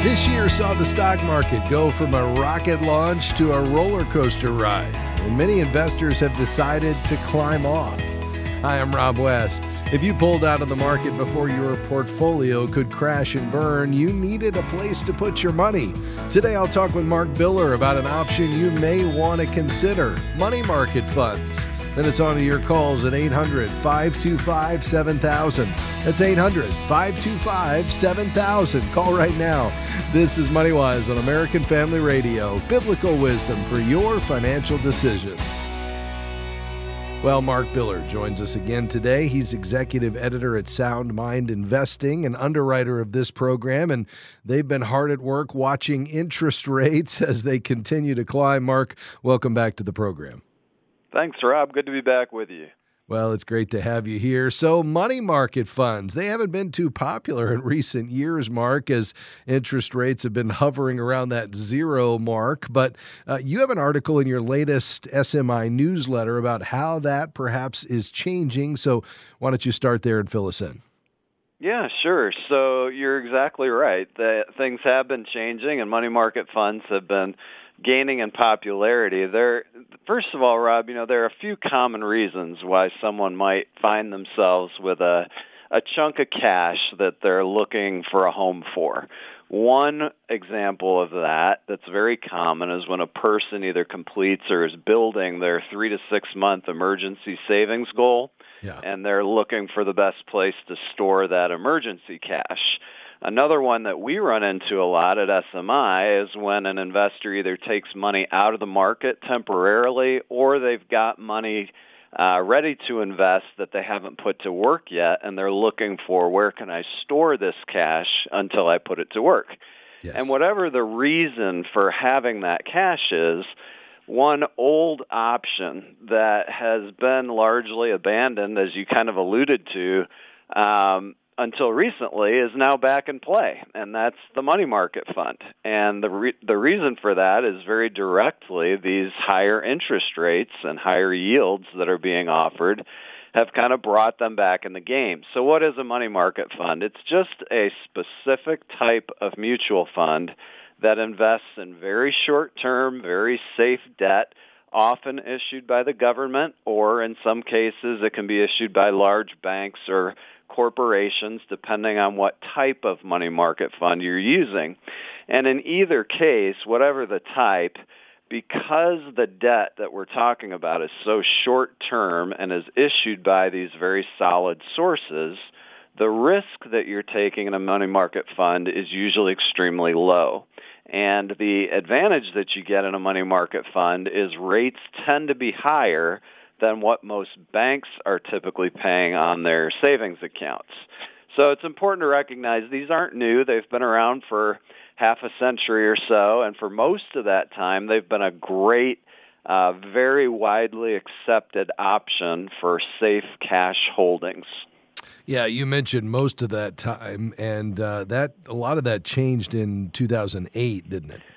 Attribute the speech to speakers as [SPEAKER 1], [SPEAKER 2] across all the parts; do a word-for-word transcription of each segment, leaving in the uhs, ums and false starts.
[SPEAKER 1] This year saw the stock market go from a rocket launch to a roller coaster ride, and many investors have decided to climb off. Hi, I'm Rob West. If you pulled out of the market before your portfolio could crash and burn, you needed a place to put your money. Today, I'll talk with Mark Biller about an option you may want to consider: money market funds. Then it's on to your calls at eight hundred, five two five, seven thousand. That's eight hundred, five two five, seven thousand. Call right now. This is MoneyWise on American Family Radio. Biblical wisdom for your financial decisions. Well, Mark Biller joins us again today. He's executive editor at Sound Mind Investing and underwriter of this program, and they've been hard at work watching interest rates as they continue to climb. Mark, welcome back to the program.
[SPEAKER 2] Thanks, Rob. Good to be back with you.
[SPEAKER 1] Well, it's great to have you here. So money market funds, they haven't been too popular in recent years, Mark, as interest rates have been hovering around that zero mark. But uh, you have an article in your latest S M I newsletter about how that perhaps is changing. So why don't you start there and fill us in?
[SPEAKER 2] Yeah, sure. So you're exactly right. That things have been changing, and money market funds have been gaining in popularity. There, first of all, Rob, you know, there are a few common reasons why someone might find themselves with a a chunk of cash that they're looking for a home for. One example of that that's very common is when a person either completes or is building their three to six month emergency savings goal,
[SPEAKER 1] yeah.
[SPEAKER 2] and they're looking for the best place to store that emergency cash. Another one that we run into a lot at S M I is when an investor either takes money out of the market temporarily or they've got money uh, ready to invest that they haven't put to work yet, and they're looking for, where can I store this cash until I put it to work?
[SPEAKER 1] Yes.
[SPEAKER 2] And whatever the reason for having that cash is, one old option that has been largely abandoned, as you kind of alluded to, um, until recently, is now back in play, and that's the money market fund. And the re- the reason for that is very directly these higher interest rates and higher yields that are being offered have kind of brought them back in the game. So what is a money market fund? It's just a specific type of mutual fund that invests in very short-term, very safe debt, often issued by the government, or in some cases it can be issued by large banks or corporations, depending on what type of money market fund you're using. And in either case, whatever the type, because the debt that we're talking about is so short-term and is issued by these very solid sources, the risk that you're taking in a money market fund is usually extremely low. And the advantage that you get in a money market fund is rates tend to be higher than what most banks are typically paying on their savings accounts. So it's important to recognize these aren't new. They've been around for half a century or so, and for most of that time, they've been a great, uh, very widely accepted option for safe cash holdings.
[SPEAKER 1] Yeah, you mentioned most of that time, and uh, that a lot of that changed in two thousand eight, didn't it?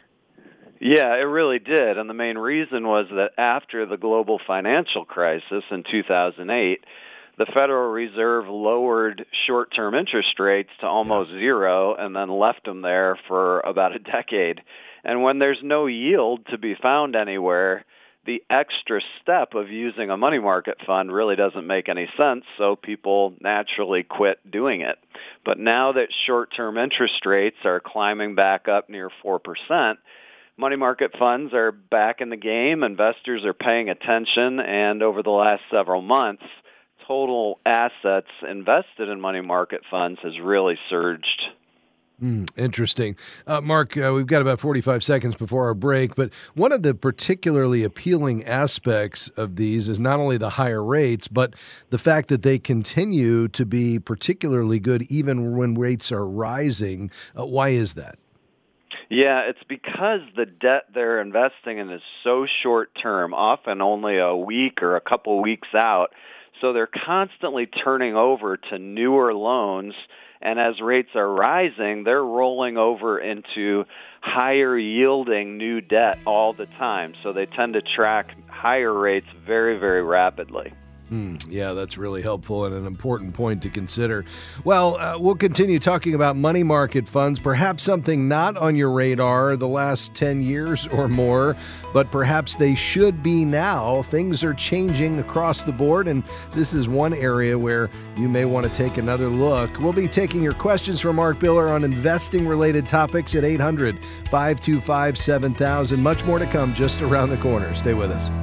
[SPEAKER 2] Yeah, it really did. And the main reason was that after the global financial crisis in two thousand eight, the Federal Reserve lowered short-term interest rates to almost yeah. zero and then left them there for about a decade. And when there's no yield to be found anywhere, the extra step of using a money market fund really doesn't make any sense, so people naturally quit doing it. But now that short-term interest rates are climbing back up near four percent, money market funds are back in the game. Investors are paying attention, and over the last several months, total assets invested in money market funds has really surged.
[SPEAKER 1] Mm, interesting. Uh, Mark, uh, we've got about forty-five seconds before our break, but one of the particularly appealing aspects of these is not only the higher rates, but the fact that they continue to be particularly good even when rates are rising. Uh, why is that?
[SPEAKER 2] Yeah, it's because the debt they're investing in is so short-term, often only a week or a couple weeks out. So they're constantly turning over to newer loans, and as rates are rising, they're rolling over into higher-yielding new debt all the time. So they tend to track higher rates very, very rapidly.
[SPEAKER 1] Mm, yeah, that's really helpful and an important point to consider. Well, uh, we'll continue talking about money market funds, perhaps something not on your radar the last ten years or more, but perhaps they should be now. Things are changing across the board, and this is one area where you may want to take another look. We'll be taking your questions from Mark Biller on investing-related topics at eight hundred, five two five, seven thousand. Much more to come just around the corner. Stay with us.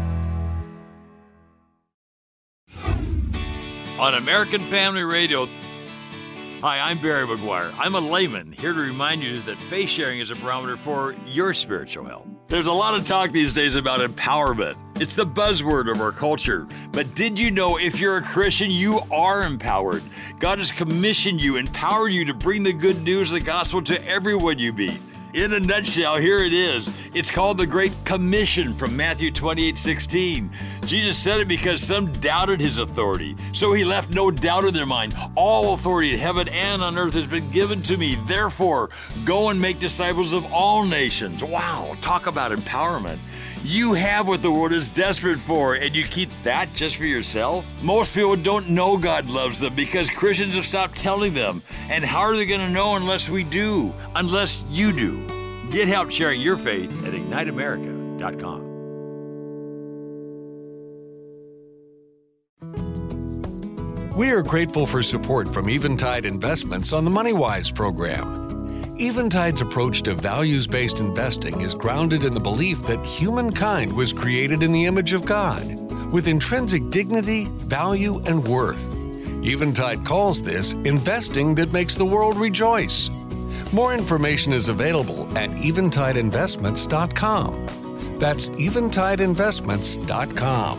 [SPEAKER 3] On American Family Radio. Hi, I'm Barry McGuire. I'm a layman here to remind you that faith sharing is a barometer for your spiritual health. There's a lot of talk these days about empowerment. It's the buzzword of our culture. But did you know if you're a Christian, you are empowered? God has commissioned you, empowered you to bring the good news of the gospel to everyone you meet. In a nutshell, here it is. It's called the Great Commission from Matthew twenty-eight sixteen. Jesus said it because some doubted his authority. So he left no doubt in their mind. All authority in heaven and on earth has been given to me. Therefore, go and make disciples of all nations. Wow, talk about empowerment. You have what the world is desperate for, and you keep that just for yourself? Most people don't know God loves them because Christians have stopped telling them. And how are they going to know unless we do? Unless you do. Get help sharing your faith at ignite america dot com.
[SPEAKER 4] We are grateful for support from Eventide Investments on the MoneyWise program. Eventide's approach to values-based investing is grounded in the belief that humankind was created in the image of God, with intrinsic dignity, value, and worth. Eventide calls this investing that makes the world rejoice. More information is available at eventide investments dot com. That's eventide investments dot com.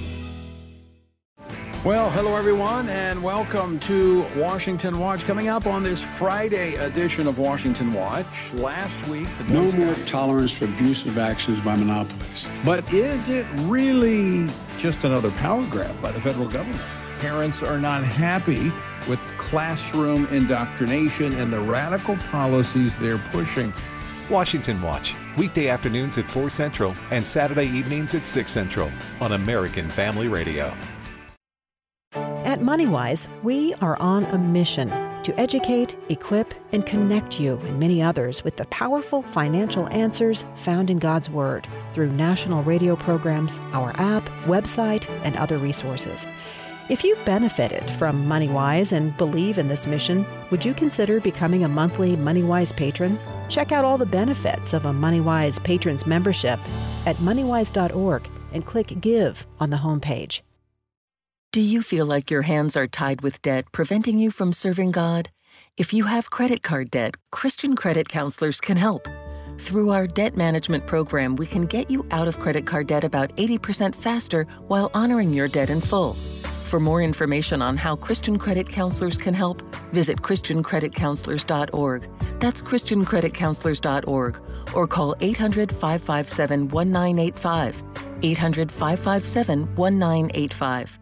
[SPEAKER 5] Well, hello everyone, and welcome to Washington Watch. Coming up on this Friday edition of Washington Watch, last week... The
[SPEAKER 6] no more tolerance for abusive actions by monopolies.
[SPEAKER 5] But is it really just another power grab by the federal government? Parents are not happy with classroom indoctrination and the radical policies they're pushing.
[SPEAKER 7] Washington Watch, weekday afternoons at four Central and Saturday evenings at six Central on American Family Radio.
[SPEAKER 8] At MoneyWise, we are on a mission to educate, equip, and connect you and many others with the powerful financial answers found in God's Word through national radio programs, our app, website, and other resources. If you've benefited from MoneyWise and believe in this mission, would you consider becoming a monthly MoneyWise patron? Check out all the benefits of a MoneyWise Patrons membership at moneywise dot org and click Give on the homepage.
[SPEAKER 9] Do you feel like your hands are tied with debt, preventing you from serving God? If you have credit card debt, Christian Credit Counselors can help. Through our debt management program, we can get you out of credit card debt about eighty percent faster while honoring your debt in full. For more information on how Christian Credit Counselors can help, visit christian credit counselors dot org. That's christian credit counselors dot org, or call eight hundred, five five seven, one nine eight five, eight hundred, five five seven, one nine eight five.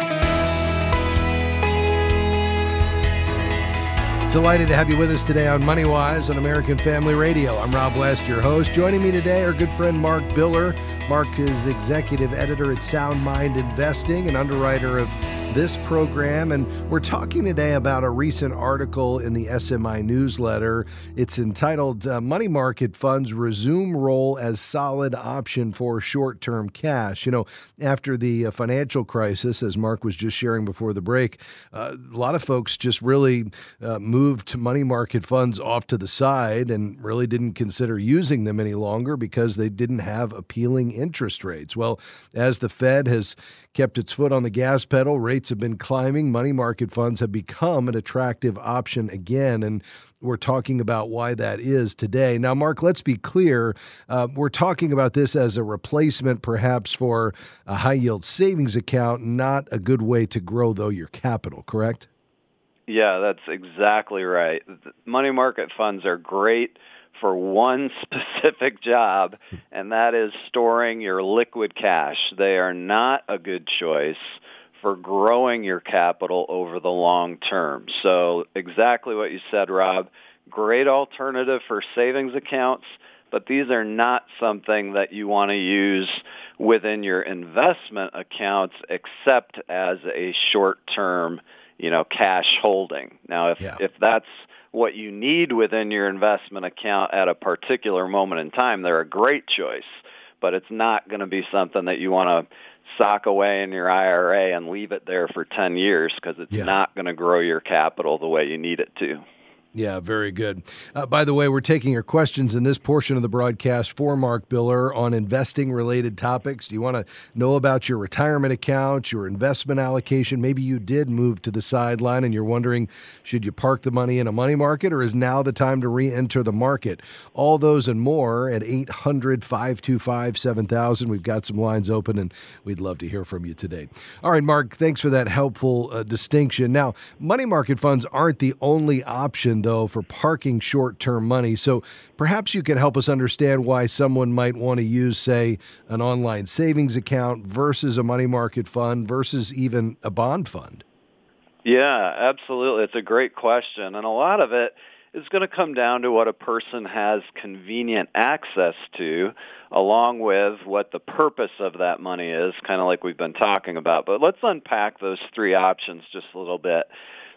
[SPEAKER 1] Delighted to have you with us today on MoneyWise on American Family Radio. I'm Rob West, your host. Joining me today, our good friend Mark Biller. Mark is executive editor at Sound Mind Investing and underwriter of this program. And we're talking today about a recent article in the S M I newsletter. It's entitled uh, Money Market Funds Resume Role as Solid Option for Short-Term Cash. You know, after the uh, financial crisis, as Mark was just sharing before the break, uh, a lot of folks just really uh, moved money market funds off to the side and really didn't consider using them any longer because they didn't have appealing interest rates. Well, as the Fed has kept its foot on the gas pedal, rates have been climbing, money market funds have become an attractive option again, and we're talking about why that is today. Now, Mark, let's be clear. Uh, we're talking about this as a replacement perhaps for a high-yield savings account, not a good way to grow, though, your capital, correct?
[SPEAKER 2] Yeah, that's exactly right. Money market funds are great for one specific job, and that is storing your liquid cash. They are not a good choice for growing your capital over the long term. So exactly what you said, Rob. Great alternative for savings accounts, but these are not something that you want to use within your investment accounts except as a short-term, you know, cash holding. Now, if,
[SPEAKER 1] Yeah.
[SPEAKER 2] if that's what you need within your investment account at a particular moment in time, they're a great choice, but it's not going to be something that you want to sock away in your I R A and leave it there for ten years because it's
[SPEAKER 1] Yeah.
[SPEAKER 2] not going to grow your capital the way you need it to.
[SPEAKER 1] Yeah, very good. Uh, by the way, we're taking your questions in this portion of the broadcast for Mark Biller on investing-related topics. Do you want to know about your retirement account, your investment allocation? Maybe you did move to the sideline and you're wondering, should you park the money in a money market or is now the time to re-enter the market? All those and more at eight hundred, five two five, seven thousand. We've got some lines open and we'd love to hear from you today. All right, Mark, thanks for that helpful uh, distinction. Now, money market funds aren't the only option, though, for parking short-term money. So perhaps you can help us understand why someone might want to use, say, an online savings account versus a money market fund versus even a bond fund.
[SPEAKER 2] Yeah, absolutely. It's a great question. And a lot of it is going to come down to what a person has convenient access to, along with what the purpose of that money is, kind of like we've been talking about. But let's unpack those three options just a little bit.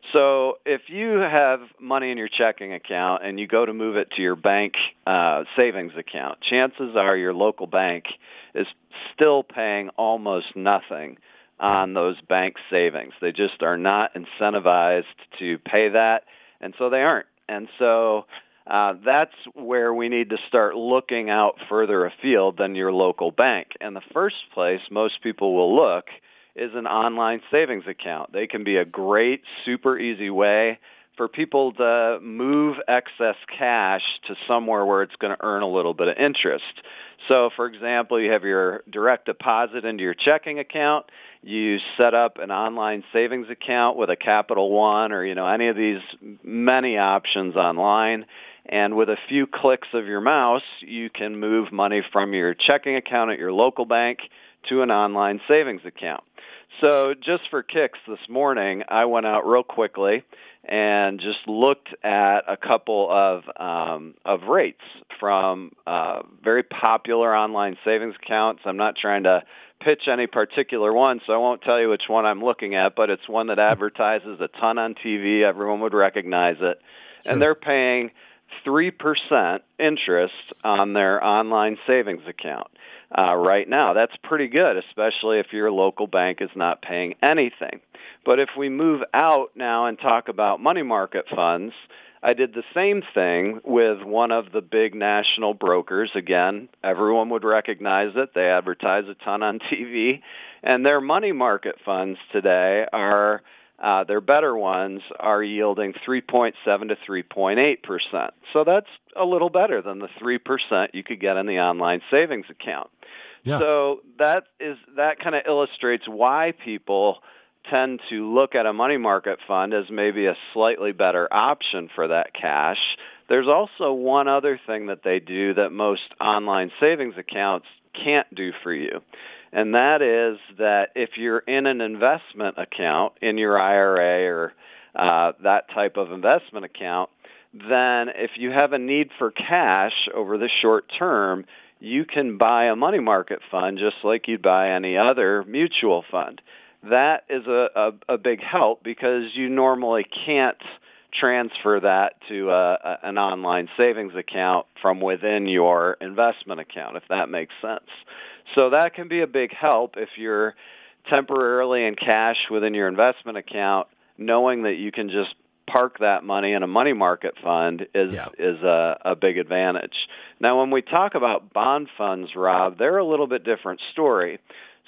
[SPEAKER 2] So if you have money in your checking account and you go to move it to your bank uh, savings account, chances are your local bank is still paying almost nothing on those bank savings. They just are not incentivized to pay that, and so they aren't. And so uh, that's where we need to start looking out further afield than your local bank. And the first place most people will look is an online savings account. They can be a great, super easy way for people to move excess cash to somewhere where it's going to earn a little bit of interest. So, for example, you have your direct deposit into your checking account. You set up an online savings account with a Capital One or, you know, any of these many options online. And with a few clicks of your mouse, you can move money from your checking account at your local bank to an online savings account. So just for kicks this morning, I went out real quickly and just looked at a couple of um, of rates from uh, very popular online savings accounts. I'm not trying to pitch any particular one, so I won't tell you which one I'm looking at, but it's one that advertises a ton on T V. Everyone would recognize it.
[SPEAKER 1] Sure.
[SPEAKER 2] And they're paying three percent interest on their online savings account. Uh, right now. That's pretty good, especially if your local bank is not paying anything. But if we move out now and talk about money market funds, I did the same thing with one of the big national brokers. Again, everyone would recognize it. They advertise a ton on T V. And their money market funds today are, uh, their better ones are yielding three point seven to three point eight percent. So that's a little better than the three percent you could get in the online savings account.
[SPEAKER 1] Yeah.
[SPEAKER 2] So that is that kind of illustrates why people tend to look at a money market fund as maybe a slightly better option for that cash. There's also one other thing that they do that most online savings accounts can't do for you, and that is that if you're in an investment account in your I R A or uh, that type of investment account, then if you have a need for cash over the short term, you can buy a money market fund just like you'd buy any other mutual fund. That is a, a, a big help because you normally can't transfer that to a, a, an online savings account from within your investment account, if that makes sense. So that can be a big help if you're temporarily in cash within your investment account, knowing that you can just park that money in a money market fund is
[SPEAKER 1] Yeah.
[SPEAKER 2] is a, a big advantage. Now, when we talk about bond funds, Rob, they're a little bit different story.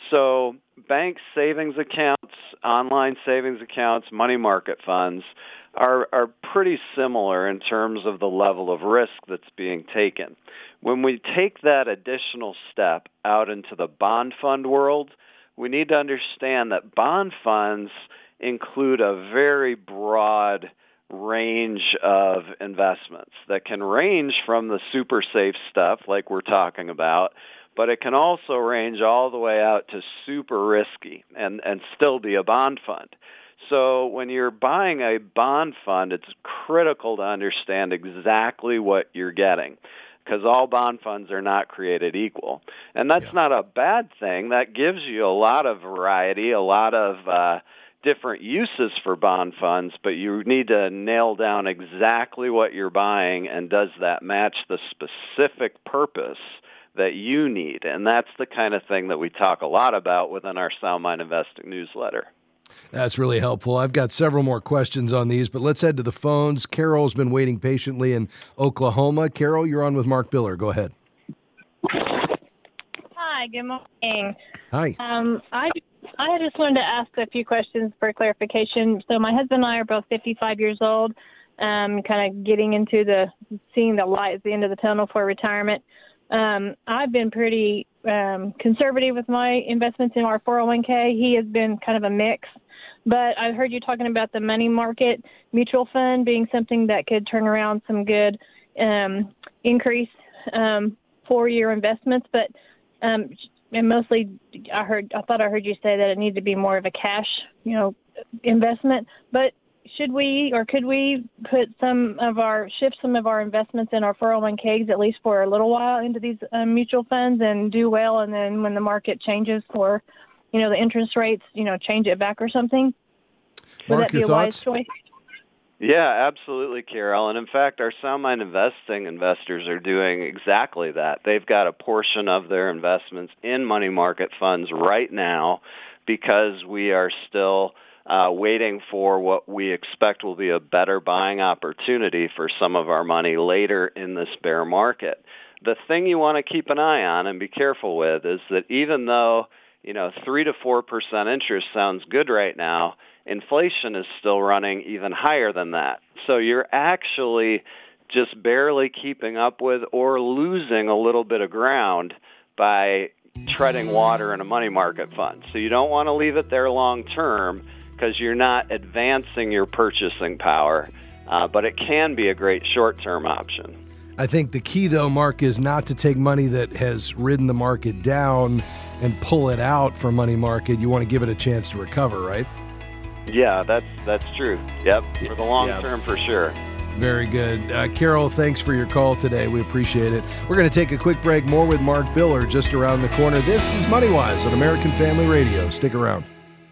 [SPEAKER 2] So bank savings accounts, online savings accounts, money market funds are, are pretty similar in terms of the level of risk that's being taken. When we take that additional step out into the bond fund world, we need to understand that bond funds include a very broad range of investments that can range from the super safe stuff like we're talking about, but it can also range all the way out to super risky and, and still be a bond fund. So when you're buying a bond fund, it's critical to understand exactly what you're getting. because all bond funds are not created equal. And that's yeah. not a bad thing. That gives you a lot of variety, a lot of uh, different uses for bond funds, but you need to nail down exactly what you're buying, and does that match the specific purpose that you need? And that's the kind of thing that we talk a lot about within our Sound Mind Investing newsletter.
[SPEAKER 1] That's really helpful. I've got several more questions on these, but let's head to the phones. Carol's been waiting patiently in Oklahoma. Carol, you're on with Mark Biller. Go ahead.
[SPEAKER 10] Hi, good morning.
[SPEAKER 1] Hi.
[SPEAKER 10] Um, I I just wanted to ask a few questions for clarification. So my husband and I are both fifty-five years old, um, kind of getting into the seeing the light at the end of the tunnel for retirement. Um, I've been pretty um, conservative with my investments in our four oh one k. He has been kind of a mix. But I heard you talking about the money market mutual fund being something that could turn around some good um, increase um, for your investments. But um, and mostly, I heard I thought I heard you say that it needed to be more of a cash, you know, investment. But should we or could we put some of our shift some of our investments in our four oh one k's at least for a little while into these um, mutual funds and do well, and then when the market changes for, you know, the interest rates, you know, change it back or something? Would
[SPEAKER 1] Mark,
[SPEAKER 10] that be
[SPEAKER 1] your
[SPEAKER 10] a wise
[SPEAKER 1] thoughts?
[SPEAKER 10] choice?
[SPEAKER 2] Yeah, absolutely, Carol. And in fact, our Sound Mind Investing investors are doing exactly that. They've got a portion of their investments in money market funds right now because we are still uh, waiting for what we expect will be a better buying opportunity for some of our money later in this bear market. The thing you want to keep an eye on and be careful with is that even though, you know, three to four percent interest sounds good right now, inflation is still running even higher than that. So you're actually just barely keeping up with or losing a little bit of ground by treading water in a money market fund. So you don't want to leave it there long term because you're not advancing your purchasing power, uh, but it can be a great short-term option.
[SPEAKER 1] I think the key, though, Mark, is not to take money that has ridden the market down and pull it out from money market. You want to give it a chance to recover, right?
[SPEAKER 2] Yeah, that's that's true. Yep, for the long
[SPEAKER 1] yeah.
[SPEAKER 2] term, for sure.
[SPEAKER 1] Very good. Uh, Carol, thanks for your call today. We appreciate it. We're going to take a quick break. More with Mark Biller just around the corner. This is MoneyWise on American Family Radio. Stick around.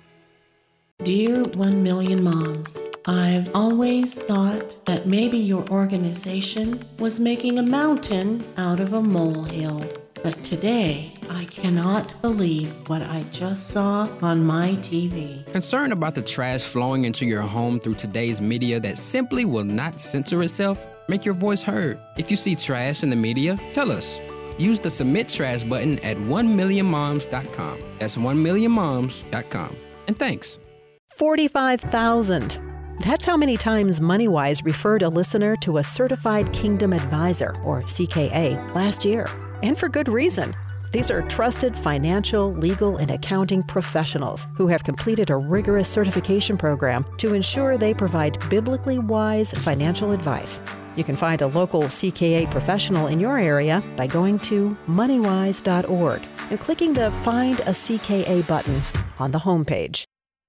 [SPEAKER 11] Dear One Million Moms, I've always thought that maybe your organization was making a mountain out of a molehill. But today, I cannot believe what I just saw on my T V.
[SPEAKER 12] Concerned about the trash flowing into your home through today's media that simply will not censor itself? Make your voice heard. If you see trash in the media, tell us. Use the Submit Trash button at one million moms dot com. That's one million moms dot com. And thanks.
[SPEAKER 8] forty-five thousand. That's how many times MoneyWise referred a listener to a Certified Kingdom Advisor, or C K A, last year. And for good reason. These are trusted financial, legal, and accounting professionals who have completed a rigorous certification program to ensure they provide biblically wise financial advice. You can find a local C K A professional in your area by going to money wise dot org and clicking the Find a C K A button on the homepage.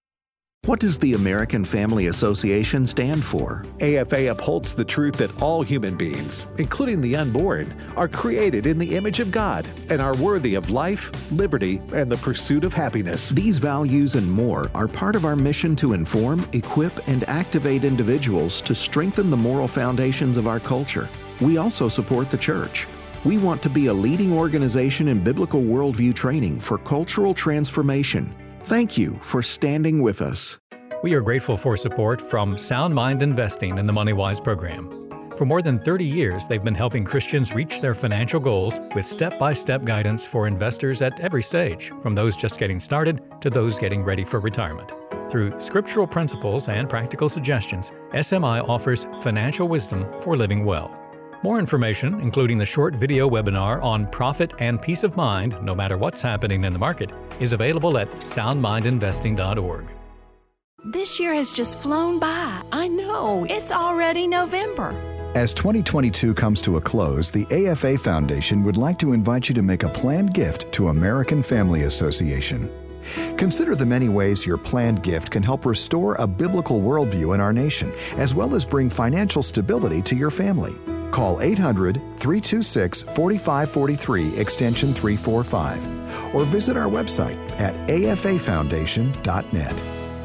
[SPEAKER 13] What does the American Family Association stand for?
[SPEAKER 7] A F A upholds the truth that all human beings, including the unborn, are created in the image of God and are worthy of life, liberty, and the pursuit of happiness.
[SPEAKER 13] These values and more are part of our mission to inform, equip, and activate individuals to strengthen the moral foundations of our culture. We also support the church. We want to be a leading organization in biblical worldview training for cultural transformation. Thank you for standing with us.
[SPEAKER 14] We are grateful for support from Sound Mind Investing in the MoneyWise program. For more than thirty years, they've been helping Christians reach their financial goals with step-by-step guidance for investors at every stage, from those just getting started to those getting ready for retirement. Through scriptural principles and practical suggestions, S M I offers financial wisdom for living well. More information, including the short video webinar on profit and peace of mind, no matter what's happening in the market, is available at sound mind investing dot org.
[SPEAKER 15] This year has just flown by. I know, it's already November.
[SPEAKER 16] As twenty twenty-two comes to a close, the A F A Foundation would like to invite you to make a planned gift to American Family Association. Consider the many ways your planned gift can help restore a biblical worldview in our nation, as well as bring financial stability to your family. Call eight hundred, three two six, four five four three, extension three forty-five, or visit our website at a f a foundation dot net.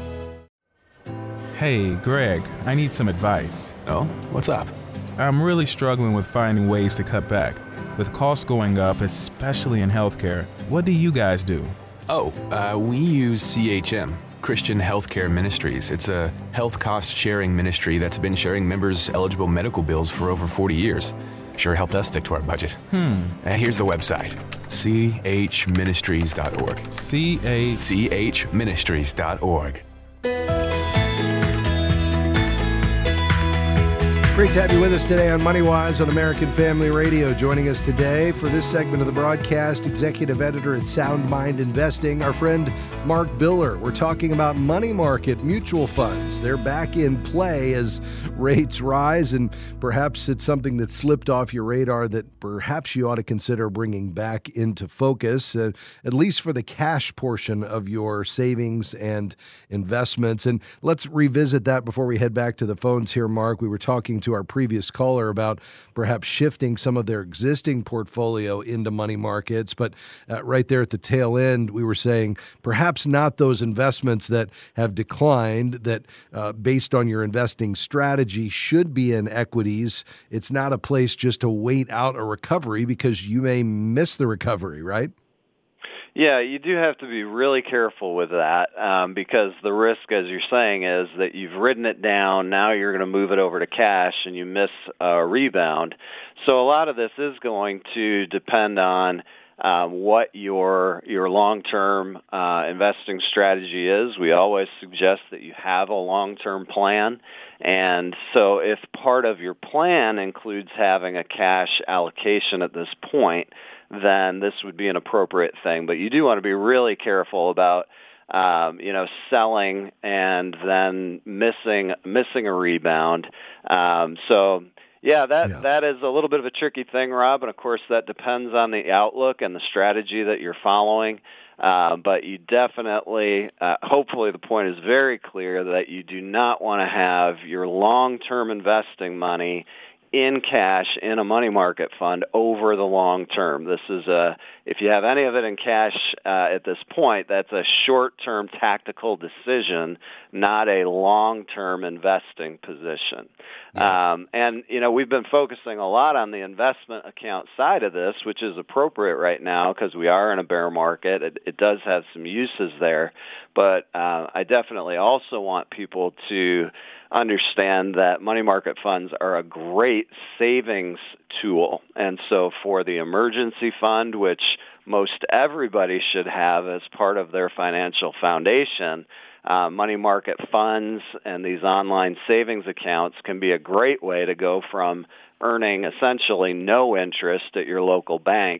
[SPEAKER 17] Hey, Greg, I need some advice.
[SPEAKER 18] Oh, what's up?
[SPEAKER 17] I'm really struggling with finding ways to cut back. With costs going up, especially in healthcare, what do you guys do?
[SPEAKER 18] Oh, uh, we use C H M, Christian Healthcare Ministries. It's a health cost sharing ministry that's been sharing members' eligible medical bills for over forty years. Sure helped us stick to our budget.
[SPEAKER 17] Hmm.
[SPEAKER 18] Uh, here's the website, c h ministries dot org.
[SPEAKER 17] C A...
[SPEAKER 18] c h ministries dot org.
[SPEAKER 1] Great to have you with us today on MoneyWise on American Family Radio. Joining us today for this segment of the broadcast, executive editor at Sound Mind Investing, our friend Mark Biller. We're talking about money market mutual funds. They're back in play as rates rise, and perhaps it's something that slipped off your radar that perhaps you ought to consider bringing back into focus, uh, at least for the cash portion of your savings and investments. And let's revisit that before we head back to the phones here, Mark. We were talking to our previous caller about perhaps shifting some of their existing portfolio into money markets. But uh, right there at the tail end, we were saying perhaps not those investments that have declined, that uh, based on your investing strategy should be in equities. It's not a place just to wait out a recovery because you may miss the recovery, right?
[SPEAKER 2] Yeah, you do have to be really careful with that um, because the risk, as you're saying, is that you've ridden it down. Now you're going to move it over to cash and you miss a rebound. So a lot of this is going to depend on um, what your your long-term uh, investing strategy is. We always suggest that you have a long-term plan. And so if part of your plan includes having a cash allocation at this point, then this would be an appropriate thing. But you do want to be really careful about, um, you know, selling and then missing missing a rebound. Um, so, yeah, that yeah. that is a little bit of a tricky thing, Rob. And, of course, that depends on the outlook and the strategy that you're following. Uh, but you definitely, uh, hopefully the point is very clear that you do not want to have your long-term investing money in cash in a money market fund over the long term. This is a, if you have any of it in cash uh, at this point, that's a short-term tactical decision, not a long-term investing position. Yeah. Um, and, you know, we've been focusing a lot on the investment account side of this, which is appropriate right now because we are in a bear market. It, it does have some uses there. But uh, I definitely also want people to understand that money market funds are a great savings tool. And so for the emergency fund, which most everybody should have as part of their financial foundation, uh, money market funds and these online savings accounts can be a great way to go from earning essentially no interest at your local bank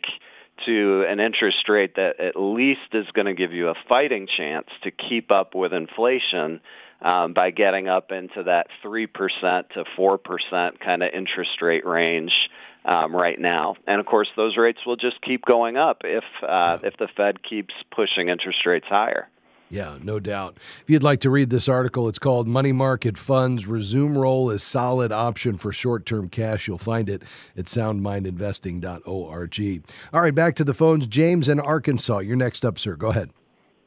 [SPEAKER 2] to an interest rate that at least is going to give you a fighting chance to keep up with inflation um, by getting up into that three percent to four percent kind of interest rate range um, right now. And, of course, those rates will just keep going up if uh, if the Fed keeps pushing interest rates higher.
[SPEAKER 1] Yeah, no doubt. If you'd like to read this article, it's called Money Market Funds Resume Role as Solid Option for Short-Term Cash. You'll find it at sound mind investing dot org. All right, back to the phones. James in Arkansas. You're next up, sir. Go ahead.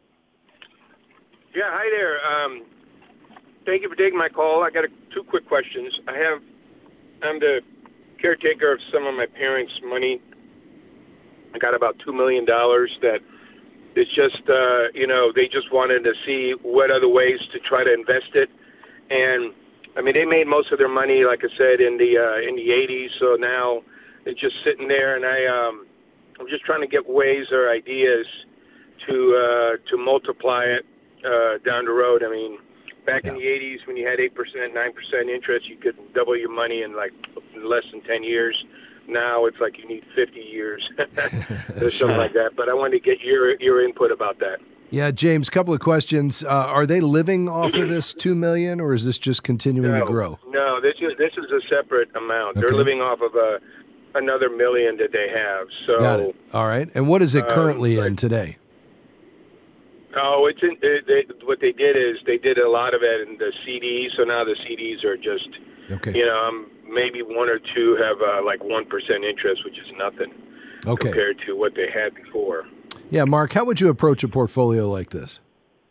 [SPEAKER 19] Yeah, hi there. Um, thank you for taking my call. I got a, two quick questions. I have, I'm the caretaker of some of my parents' money. I got about two million dollars that it's just, uh, you know, they just wanted to see what other ways to try to invest it. And, I mean, they made most of their money, like I said, in the uh, in the eighties. So now they're just sitting there, and I, um, I'm just trying to get ways or ideas to uh, to multiply it uh, down the road. I mean, back yeah. in the eighties, when you had eight percent, nine percent interest, you could double your money in, like, less than ten years. Now it's like you need fifty years or something like that. But I wanted to get your your input about that.
[SPEAKER 1] Yeah, James, a couple of questions. Uh, are they living off of this two million dollars, or is this just continuing
[SPEAKER 19] no,
[SPEAKER 1] to grow?
[SPEAKER 19] No, this is this is a separate amount. Okay. They're living off of a, another million that they have. So
[SPEAKER 1] got it. All right. And what is it currently
[SPEAKER 19] um,
[SPEAKER 1] in today?
[SPEAKER 19] Oh, it's in, it, they, what they did is they did a lot of it in the C Ds. So now the C Ds are just, okay. you know, I'm maybe one or two have uh, like one percent interest, which is nothing
[SPEAKER 1] okay.
[SPEAKER 19] compared to what they had before.
[SPEAKER 1] Yeah, Mark, how would you approach a portfolio like this?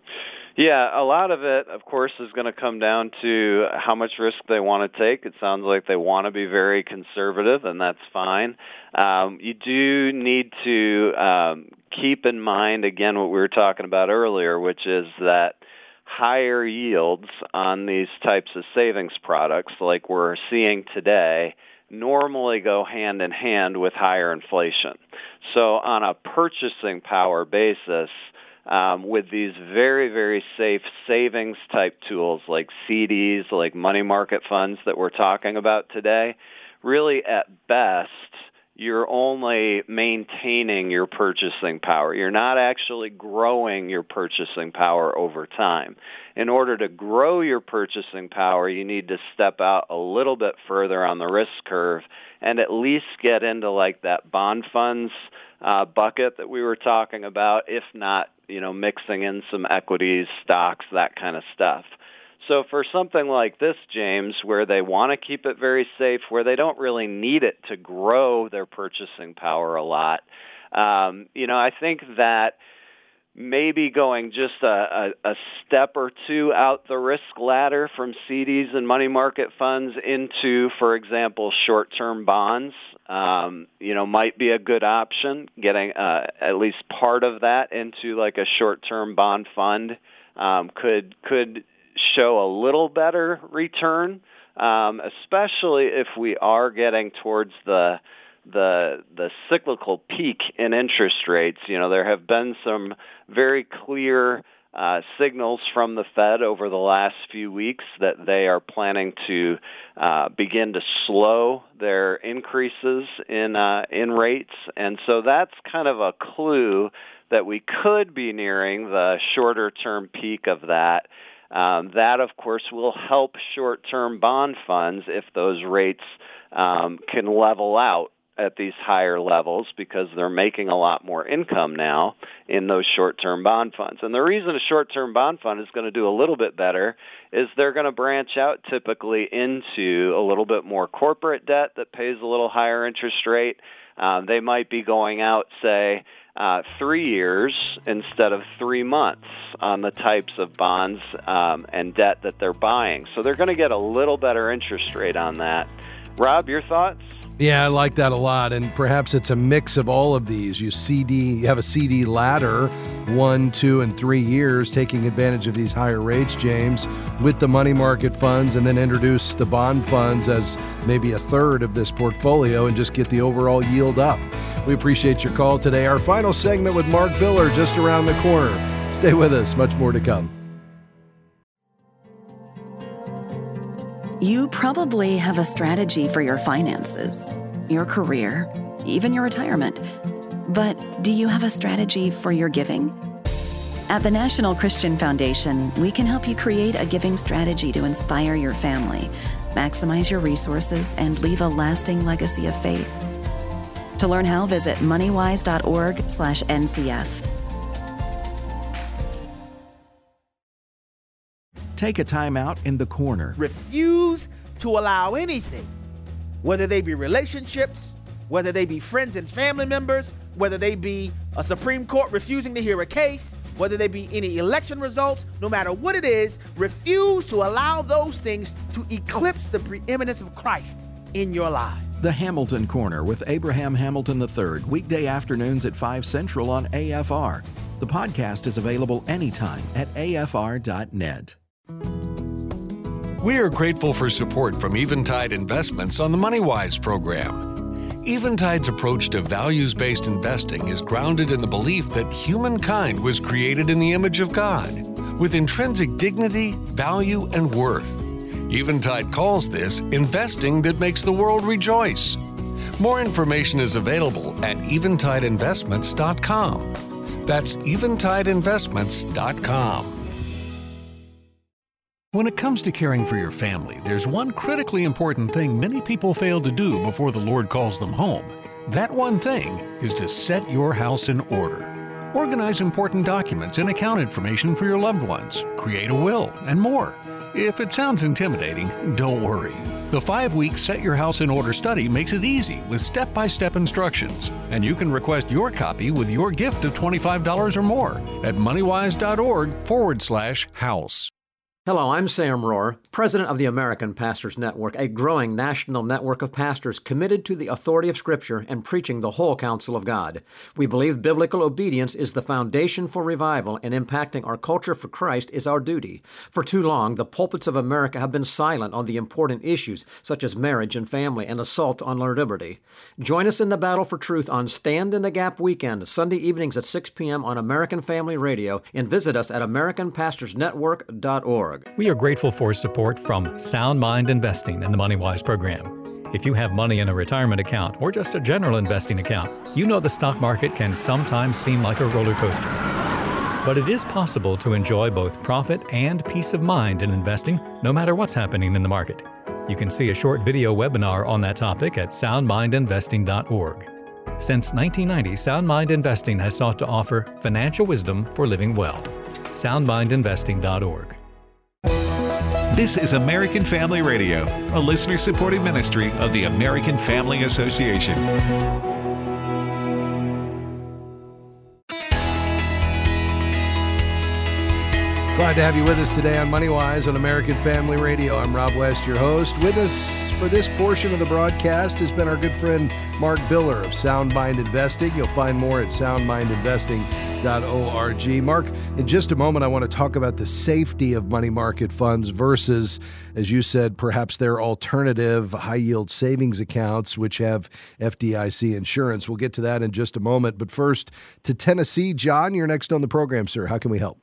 [SPEAKER 2] Yeah, a lot of it, of course, is going to come down to how much risk they want to take. It sounds like they want to be very conservative, and that's fine. Um, you do need to um, keep in mind, again, what we were talking about earlier, which is that higher yields on these types of savings products, like we're seeing today, normally go hand in hand with higher inflation. So on a purchasing power basis, Um, with these very, very safe savings type tools like C Ds, like money market funds that we're talking about today, really at best, you're only maintaining your purchasing power. You're not actually growing your purchasing power over time. In order to grow your purchasing power, you need to step out a little bit further on the risk curve and at least get into like that bond funds uh, bucket that we were talking about, if not, you know, mixing in some equities, stocks, that kind of stuff. So for something like this, James, where they want to keep it very safe, where they don't really need it to grow their purchasing power a lot, um, you know, I think that maybe going just a, a, a step or two out the risk ladder from C Ds and money market funds into, for example, short-term bonds, um, you know, might be a good option. Getting uh, at least part of that into like a short-term bond fund um, could could show a little better return, um, especially if we are getting towards the the the cyclical peak in interest rates. You know, there have been some very clear uh, signals from the Fed over the last few weeks that they are planning to uh, begin to slow their increases in uh, in rates, and so that's kind of a clue that we could be nearing the shorter term peak of that. Um, that, of course, will help short-term bond funds if those rates um, can level out at these higher levels, because they're making a lot more income now in those short-term bond funds. And the reason a short-term bond fund is going to do a little bit better is they're going to branch out typically into a little bit more corporate debt that pays a little higher interest rate. Um, they might be going out, say, uh, three years instead of three months on the types of bonds um, and debt that they're buying. So they're going to get a little better interest rate on that. Rob, your thoughts?
[SPEAKER 1] Yeah, I like that a lot, and perhaps it's a mix of all of these. You C D, you have a C D ladder, one, two, and three years, taking advantage of these higher rates, James, with the money market funds, and then introduce the bond funds as maybe a third of this portfolio and just get the overall yield up. We appreciate your call today. Our final segment with Mark Biller just around the corner. Stay with us, much more to come.
[SPEAKER 20] You probably have a strategy for your finances, your career, even your retirement. But do you have a strategy for your giving? At the National Christian Foundation, we can help you create a giving strategy to inspire your family, maximize your resources, and leave a lasting legacy of faith. To learn how, visit moneywise.org slash NCF.
[SPEAKER 21] Take a time out in the corner.
[SPEAKER 22] Refuse to allow anything, whether they be relationships, whether they be friends and family members, whether they be a Supreme Court refusing to hear a case, whether they be any election results, no matter what it is, refuse to allow those things to eclipse the preeminence of Christ in your life.
[SPEAKER 21] The Hamilton Corner with Abraham Hamilton the third, weekday afternoons at five Central on A F R. The podcast is available anytime at A F R dot net.
[SPEAKER 4] We are grateful for support from Eventide Investments on the MoneyWise program. Eventide's approach to values-based investing is grounded in the belief that humankind was created in the image of God, with intrinsic dignity, value, and worth. Eventide calls this investing that makes the world rejoice. More information is available at eventide investments dot com. That's eventide investments dot com. When it comes to caring for your family, there's one critically important thing many people fail to do before the Lord calls them home. That one thing is to set your house in order. Organize important documents and account information for your loved ones, create a will, and more. If it sounds intimidating, don't worry. The five-week Set Your House in Order study makes it easy with step-by-step instructions, and you can request your copy with your gift of twenty-five dollars or more at moneywise.org forward slash house.
[SPEAKER 3] Hello, I'm Sam Rohr, president of the American Pastors Network, a growing national network of pastors committed to the authority of Scripture and preaching the whole counsel of God. We believe biblical obedience is the foundation for revival, and impacting our culture for Christ is our duty. For too long, the pulpits of America have been silent on the important issues such as marriage and family and assault on our liberty. Join us in the battle for truth on Stand in the Gap weekend, Sunday evenings at six p.m. on American Family Radio, and visit us at american pastors network dot org.
[SPEAKER 14] We are grateful for support from Sound Mind Investing in the MoneyWise program. If you have money in a retirement account or just a general investing account, you know the stock market can sometimes seem like a roller coaster. But it is possible to enjoy both profit and peace of mind in investing, no matter what's happening in the market. You can see a short video webinar on that topic at sound mind investing dot org. Since nineteen ninety, Sound Mind Investing has sought to offer financial wisdom for living well. sound mind investing dot org.
[SPEAKER 7] This is American Family Radio, a listener-supported ministry of the American Family Association.
[SPEAKER 1] Glad to have you with us today on MoneyWise on American Family Radio. I'm Rob West, your host. With us for this portion of the broadcast has been our good friend Mark Biller of Sound Mind Investing. You'll find more at sound mind investing dot org. Mark, in just a moment, I want to talk about the safety of money market funds versus, as you said, perhaps their alternative high-yield savings accounts, which have F D I C insurance. We'll get to that in just a moment. But first, to Tennessee. John, you're next on the program, sir. How can we help?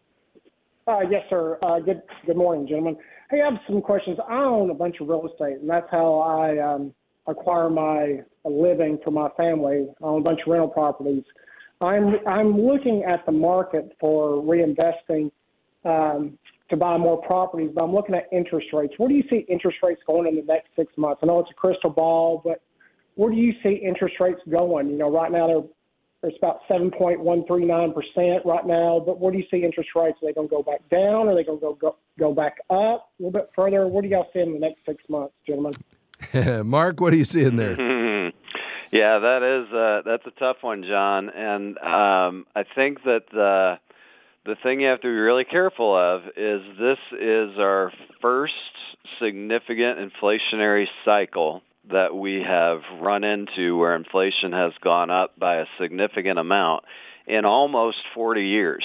[SPEAKER 6] Uh, yes, sir. Uh, good good morning, gentlemen. Hey, I have some questions. I own a bunch of real estate, and that's how I um, acquire my living for my family. I own a bunch of rental properties. I'm I'm looking at the market for reinvesting um, to buy more properties, but I'm looking at interest rates. Where do you see interest rates going in the next six months? I know it's a crystal ball, but where do you see interest rates going? You know, right now they're It's about seven point one three nine percent right now, but where do you see interest rates? Are they going to go back down? Are they going to go, go go back up a little bit further? What do y'all see in the next six months, gentlemen?
[SPEAKER 1] Mark, what are you seeing there?
[SPEAKER 2] Yeah, that is uh, that's a tough one, John. And um, I think that the the thing you have to be really careful of is this is our first significant inflationary cycle that we have run into where inflation has gone up by a significant amount in almost forty years.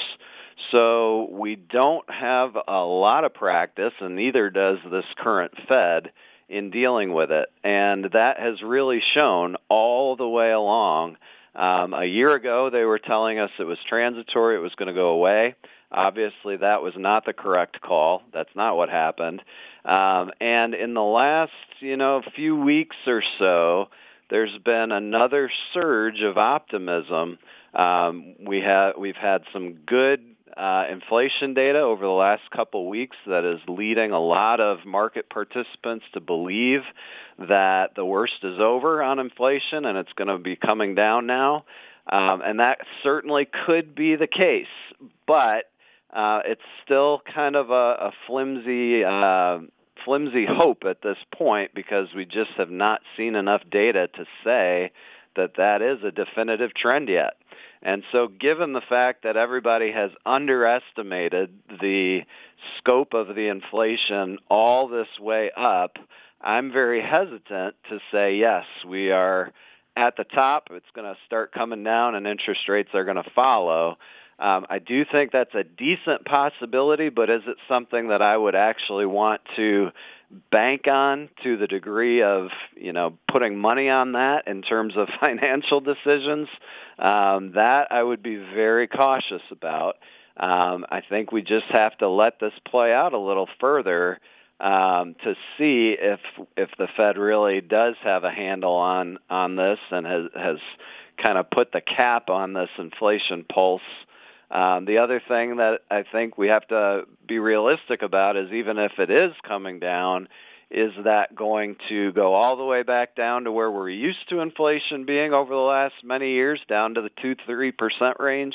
[SPEAKER 2] So we don't have a lot of practice, and neither does this current Fed, in dealing with it. And that has really shown all the way along. Um, a year ago, they were telling us it was transitory, it was going to go away. Obviously, that was not the correct call. That's not what happened. Um, and in the last, you know, few weeks or so, there's been another surge of optimism. Um, we have we've had some good uh, inflation data over the last couple weeks that is leading a lot of market participants to believe that the worst is over on inflation and it's going to be coming down now. Um, and that certainly could be the case, but uh, it's still kind of a, a flimsy uh, flimsy hope at this point because we just have not seen enough data to say that that is a definitive trend yet. And so given the fact that everybody has underestimated the scope of the inflation all this way up, I'm very hesitant to say, yes, we are at the top. It's going to start coming down and interest rates are going to follow. Um, I do think that's a decent possibility, but is it something that I would actually want to bank on to the degree of, you know, putting money on that in terms of financial decisions? Um, that I would be very cautious about. Um, I think we just have to let this play out a little further um, to see if if the Fed really does have a handle on, on this and has, has kind of put the cap on this inflation pulse. Um, the other thing that I think we have to be realistic about is even if it is coming down, is that going to go all the way back down to where we're used to inflation being over the last many years, down to the two to three percent range?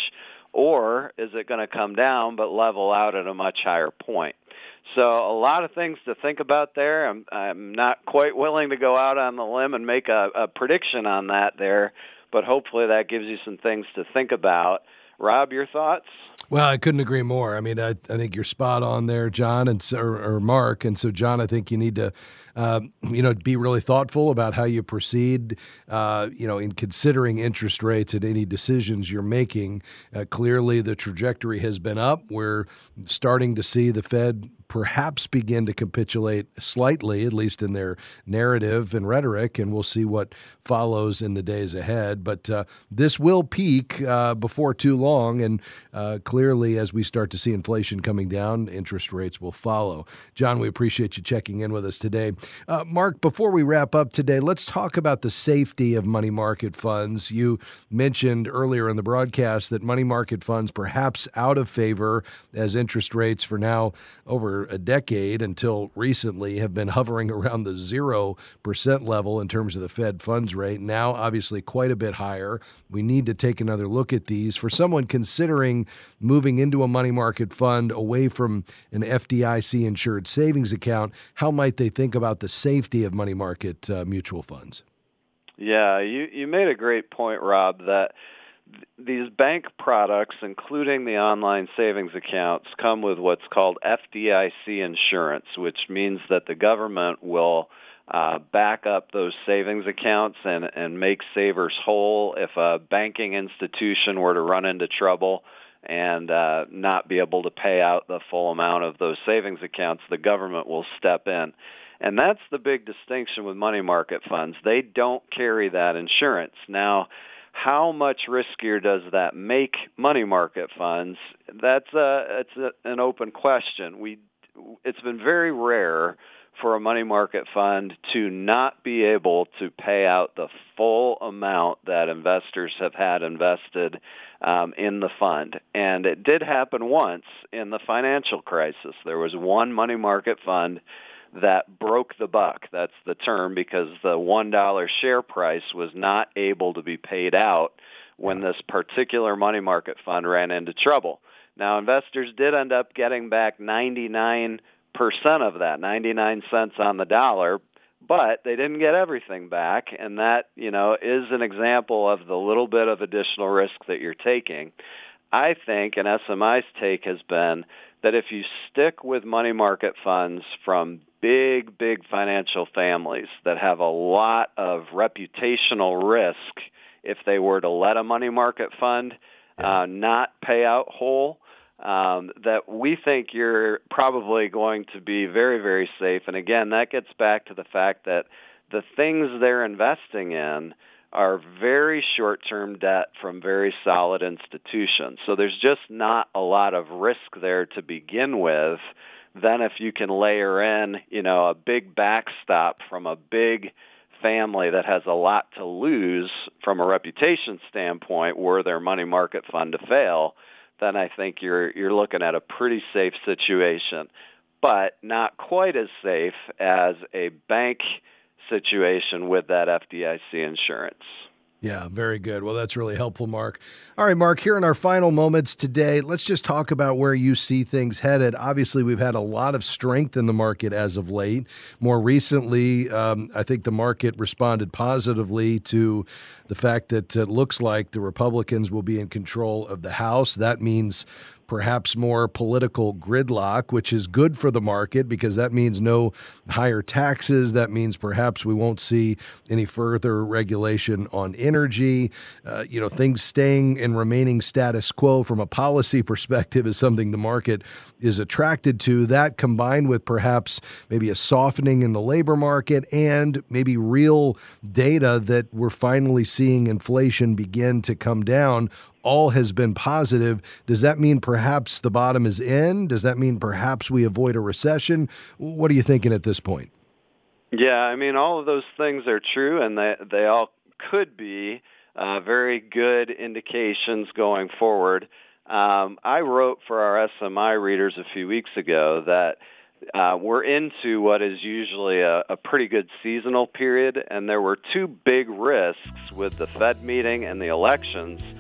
[SPEAKER 2] Or is it going to come down but level out at a much higher point? So a lot of things to think about there. I'm, I'm not quite willing to go out on the limb and make a, a prediction on that there, but hopefully that gives you some things to think about. Rob, your thoughts?
[SPEAKER 1] Well, I couldn't agree more. I mean, I, I think you're spot on there, John, and so, or, or Mark. And so, John, I think you need to, uh, you know, be really thoughtful about how you proceed, uh, you know, in considering interest rates at any decisions you're making. Uh, clearly, the trajectory has been up. We're starting to see the Fed perhaps begin to capitulate slightly, at least in their narrative and rhetoric, and we'll see what follows in the days ahead. But uh, this will peak uh, before too long, and uh, clearly as we start to see inflation coming down, interest rates will follow. John, we appreciate you checking in with us today. Uh, Mark, before we wrap up today, let's talk about the safety of money market funds. You mentioned earlier in the broadcast that money market funds perhaps out of favor as interest rates for now over a decade until recently have been hovering around the zero percent level in terms of the Fed funds rate. Now, obviously, quite a bit higher. We need to take another look at these. For someone considering moving into a money market fund away from an F D I C-insured savings account, how might they think about the safety of money market uh, mutual funds?
[SPEAKER 2] Yeah, you, you made a great point, Rob, that these bank products, including the online savings accounts, come with what's called F D I C insurance, which means that the government will uh, back up those savings accounts and, and make savers whole if a banking institution were to run into trouble and uh, not be able to pay out the full amount of those savings accounts. The government will step in. And that's the big distinction with money market funds. They don't carry that insurance. Now, how much riskier does that make money market funds? That's a, it's a, an open question. We, it's been very rare for a money market fund to not be able to pay out the full amount that investors have had invested um, in the fund. And it did happen once in the financial crisis. There was one money market fund that broke the buck. That's the term, because the one dollar share price was not able to be paid out when this particular money market fund ran into trouble. Now, investors did end up getting back ninety-nine percent of that, ninety-nine cents on the dollar, but they didn't get everything back, and that, you know, is an example of the little bit of additional risk that you're taking. I think, and S M I's take has been, that if you stick with money market funds from big, big financial families that have a lot of reputational risk if they were to let a money market fund uh, not pay out whole, um, that we think you're probably going to be very, very safe. And again, that gets back to the fact that the things they're investing in are very short-term debt from very solid institutions. So there's just not a lot of risk there to begin with. Then if you can layer in, you know, a big backstop from a big family that has a lot to lose from a reputation standpoint were their money market fund to fail, then I think you're you're looking at a pretty safe situation, but not quite as safe as a bank situation with that F D I C insurance.
[SPEAKER 1] Yeah, very good. Well, that's really helpful, Mark. All right, Mark, here in our final moments today, let's just talk about where you see things headed. Obviously, we've had a lot of strength in the market as of late. More recently, um, I think the market responded positively to the fact that it looks like the Republicans will be in control of the House. That means perhaps more political gridlock, which is good for the market because that means no higher taxes. That means perhaps we won't see any further regulation on energy. Uh, you know, things staying and remaining status quo from a policy perspective is something the market is attracted to. That combined with perhaps maybe a softening in the labor market and maybe real data that we're finally seeing inflation begin to come down, all has been positive. Does that mean perhaps the bottom is in? Does that mean perhaps we avoid a recession? What are you thinking at this point?
[SPEAKER 2] Yeah, I mean, all of those things are true, and they, they all could be uh, very good indications going forward. Um, I wrote for our S M I readers a few weeks ago that Uh, we're into what is usually a, a pretty good seasonal period, and there were two big risks with the Fed meeting and the elections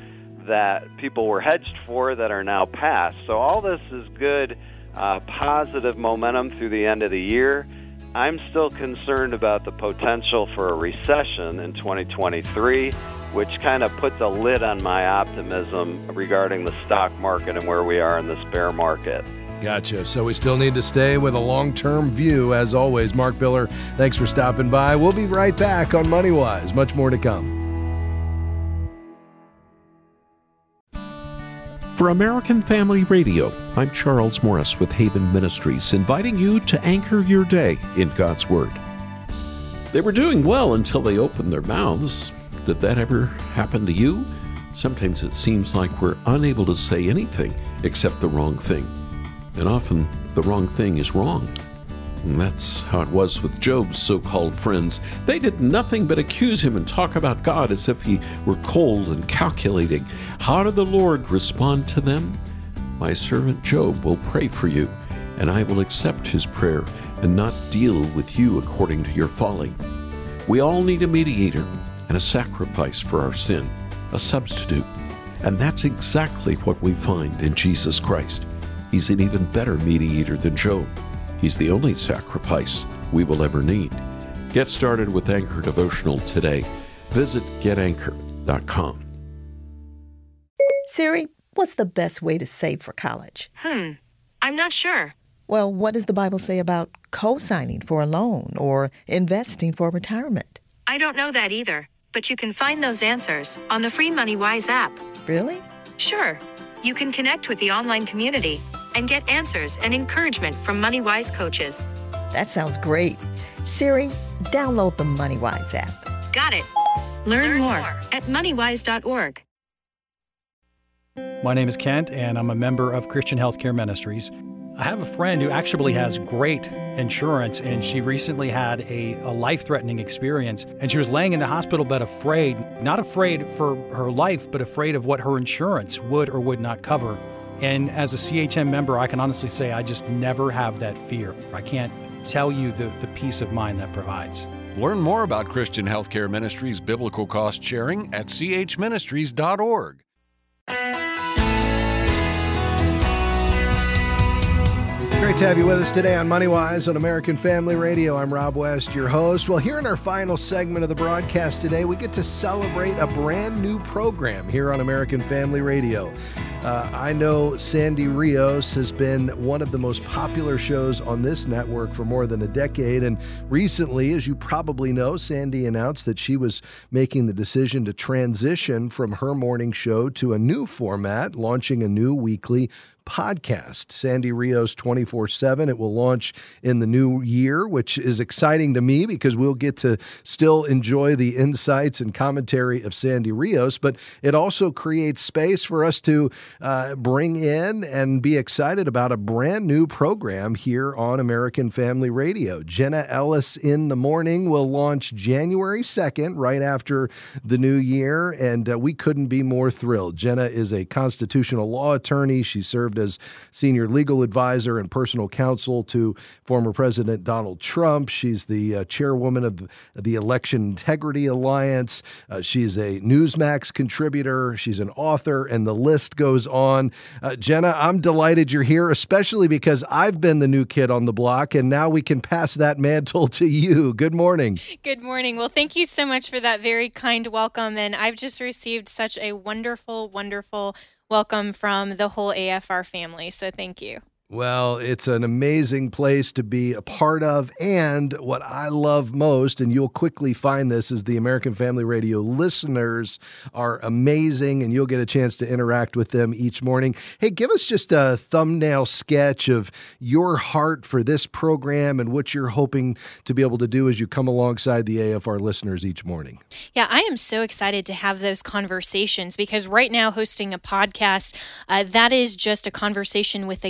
[SPEAKER 2] that people were hedged for that are now past. So all this is good, uh, positive momentum through the end of the year. I'm still concerned about the potential for a recession in twenty twenty-three, which kind of puts a lid on my optimism regarding the stock market and where we are in this bear market.
[SPEAKER 1] Gotcha. So we still need to stay with a long-term view. As always, Mark Biller, thanks for stopping by. We'll be right back on MoneyWise. Much more to come.
[SPEAKER 5] For American Family Radio, I'm Charles Morris with Haven Ministries, inviting you to anchor your day in God's Word. They were doing well until they opened their mouths. Did that ever happen to you? Sometimes it seems like we're unable to say anything except the wrong thing. And often the wrong thing is wrong. And that's how it was with Job's so-called friends. They did nothing but accuse him and talk about God as if he were cold and calculating. How did the Lord respond to them? My servant Job will pray for you, and I will accept his prayer and not deal with you according to your folly. We all need a mediator and a sacrifice for our sin, a substitute. And that's exactly what we find in Jesus Christ. He's an even better mediator than Job. He's the only sacrifice we will ever need. Get started with Anchor Devotional today. Visit get anchor dot com.
[SPEAKER 9] Siri, what's the best way to save for college?
[SPEAKER 23] Hmm, I'm not sure.
[SPEAKER 9] Well, what does the Bible say about co-signing for a loan or investing for retirement?
[SPEAKER 23] I don't know that either, but you can find those answers on the free MoneyWise app.
[SPEAKER 9] Really?
[SPEAKER 23] Sure. You can connect with the online community and get answers and encouragement from MoneyWise coaches.
[SPEAKER 9] That sounds great. Siri, download the MoneyWise app.
[SPEAKER 23] Got it. Learn, Learn more, more at moneywise dot org.
[SPEAKER 24] My name is Kent, and I'm a member of Christian Healthcare Ministries. I have a friend who actually has great insurance, and she recently had a, a life-threatening experience, and she was laying in the hospital bed afraid, not afraid for her life, but afraid of what her insurance would or would not cover. And as a C H M member, I can honestly say I just never have that fear. I can't tell you the, the peace of mind that provides.
[SPEAKER 4] Learn more about Christian Healthcare Ministries biblical cost sharing at c h ministries dot org.
[SPEAKER 1] Great to have you with us today on MoneyWise on American Family Radio. I'm Rob West, your host. Well, here in our final segment of the broadcast today, we get to celebrate a brand new program here on American Family Radio. Uh, I know Sandy Rios has been one of the most popular shows on this network for more than a decade. And recently, as you probably know, Sandy announced that she was making the decision to transition from her morning show to a new format, launching a new weekly podcast, Sandy Rios twenty-four seven. It will launch in the new year, which is exciting to me because we'll get to still enjoy the insights and commentary of Sandy Rios, but it also creates space for us to uh, bring in and be excited about a brand new program here on American Family Radio. Jenna Ellis in the Morning will launch January second, right after the new year, and uh, we couldn't be more thrilled. Jenna is a constitutional law attorney. She served as senior legal advisor and personal counsel to former President Donald Trump. She's the uh, chairwoman of the Election Integrity Alliance. Uh, she's a Newsmax contributor. She's an author, and the list goes on. Uh, Jenna, I'm delighted you're here, especially because I've been the new kid on the block, and now we can pass that mantle to you. Good morning.
[SPEAKER 25] Good morning. Well, thank you so much for that very kind welcome, and I've just received such a wonderful, wonderful welcome from the whole A F R family, so thank you.
[SPEAKER 1] Well, it's an amazing place to be a part of, and what I love most, and you'll quickly find this, is the American Family Radio listeners are amazing, and you'll get a chance to interact with them each morning. Hey, give us just a thumbnail sketch of your heart for this program and what you're hoping to be able to do as you come alongside the A F R listeners each morning.
[SPEAKER 25] Yeah, I am so excited to have those conversations because right now hosting a podcast, uh, that is just a conversation with a guest,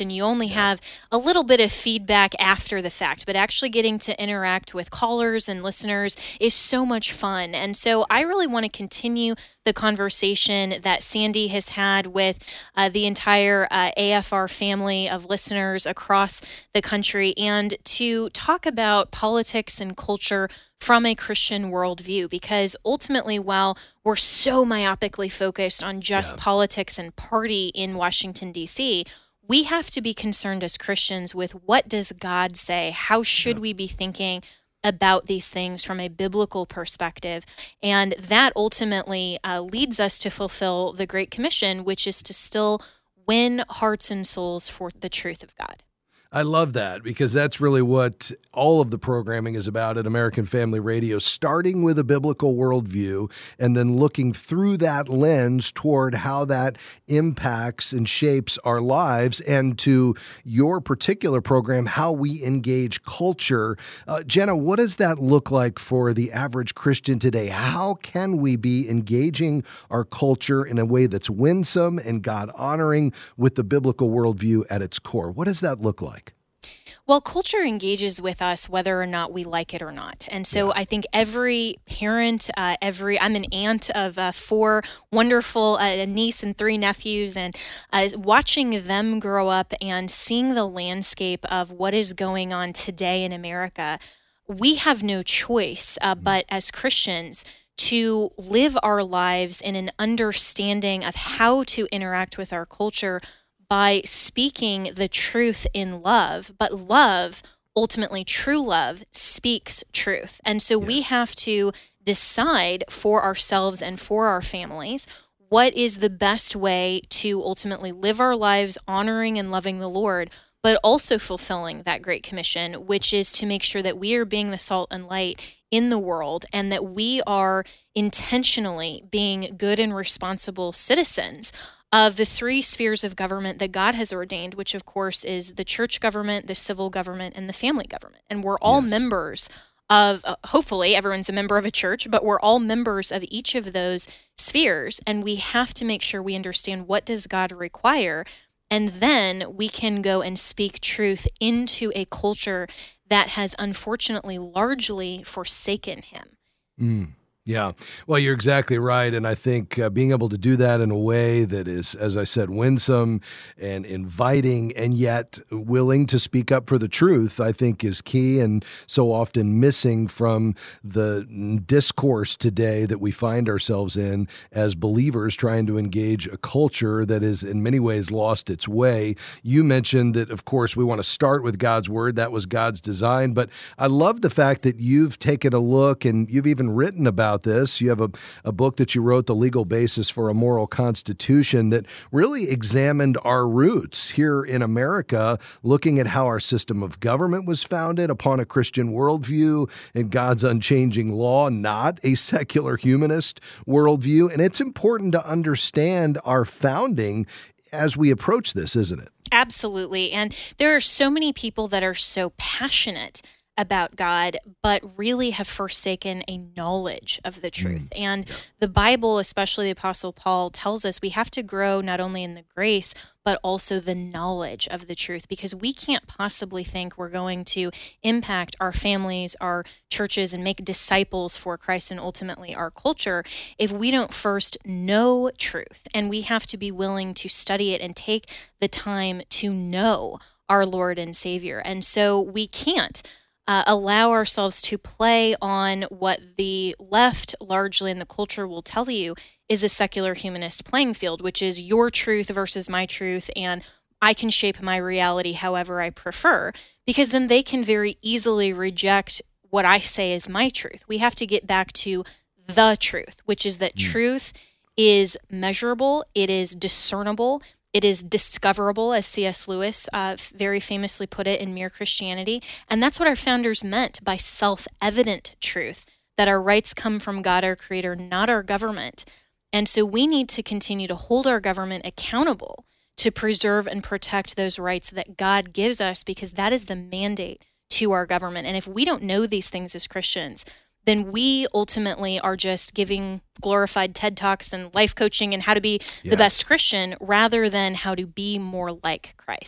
[SPEAKER 25] and you only yeah. have a little bit of feedback after the fact, but actually getting to interact with callers and listeners is so much fun. And so I really want to continue the conversation that Sandy has had with uh, the entire uh, A F R family of listeners across the country, and to talk about politics and culture from a Christian worldview, because ultimately, while we're so myopically focused on just yeah. politics and party in Washington, D C, we have to be concerned as Christians with what does God say? How should yeah. we be thinking about these things from a biblical perspective? And that ultimately uh, leads us to fulfill the Great Commission, which is to still win hearts and souls for the truth of God.
[SPEAKER 1] I love that, because that's really what all of the programming is about at American Family Radio, starting with a biblical worldview and then looking through that lens toward how that impacts and shapes our lives, and to your particular program, how we engage culture. Uh, Jenna, what does that look like for the average Christian today? How can we be engaging our culture in a way that's winsome and God-honoring with the biblical worldview at its core? What does that look like?
[SPEAKER 25] Well, culture engages with us whether or not we like it or not. And so yeah. I think every parent, uh, every, I'm an aunt of uh, four wonderful, uh, a niece and three nephews, and uh, watching them grow up and seeing the landscape of what is going on today in America, we have no choice uh, but as Christians to live our lives in an understanding of how to interact with our culture by speaking the truth in love. But love, ultimately true love, speaks truth. And so yeah. we have to decide for ourselves and for our families what is the best way to ultimately live our lives honoring and loving the Lord, but also fulfilling that Great Commission, which is to make sure that we are being the salt and light in the world, and that we are intentionally being good and responsible citizens of the three spheres of government that God has ordained, which of course is the church government, the civil government, and the family government. And we're all yes. members of, uh, hopefully everyone's a member of a church, but we're all members of each of those spheres. And we have to make sure we understand what does God require. And then we can go and speak truth into a culture that has unfortunately largely forsaken him.
[SPEAKER 1] Mm. Yeah, well, you're exactly right. And I think uh, being able to do that in a way that is, as I said, winsome and inviting, and yet willing to speak up for the truth, I think is key, and so often missing from the discourse today that we find ourselves in as believers trying to engage a culture that is in many ways lost its way. You mentioned that, of course, we want to start with God's word. That was God's design. But I love the fact that you've taken a look, and you've even written about this. You have a, a book that you wrote, The Legal Basis for a Moral Constitution, that really examined our roots here in America, looking at how our system of government was founded upon a Christian worldview and God's unchanging law, not a secular humanist worldview. And it's important to understand our founding as we approach this, isn't it?
[SPEAKER 25] Absolutely. And there are so many people that are so passionate about God, but really have forsaken a knowledge of the truth. Mm. And yeah. the Bible, especially the Apostle Paul, tells us we have to grow not only in the grace, but also the knowledge of the truth, because we can't possibly think we're going to impact our families, our churches, and make disciples for Christ and ultimately our culture if we don't first know truth. And we have to be willing to study it and take the time to know our Lord and Savior. And so we can't Uh, allow ourselves to play on what the left largely in the culture will tell you is a secular humanist playing field, which is your truth versus my truth, and I can shape my reality however I prefer, because then they can very easily reject what I say is my truth. We have to get back to the truth, which is that mm. truth is measurable, it is discernible, it is discoverable, as C S Lewis uh, very famously put it in Mere Christianity. And that's what our founders meant by self-evident truth, that our rights come from God, our creator, not our government. And so we need to continue to hold our government accountable to preserve and protect those rights that God gives us, because that is the mandate to our government. And if we don't know these things as Christians, then we ultimately are just giving glorified TED Talks and life coaching and how to be yes. the best Christian, rather than how to be more like Christ.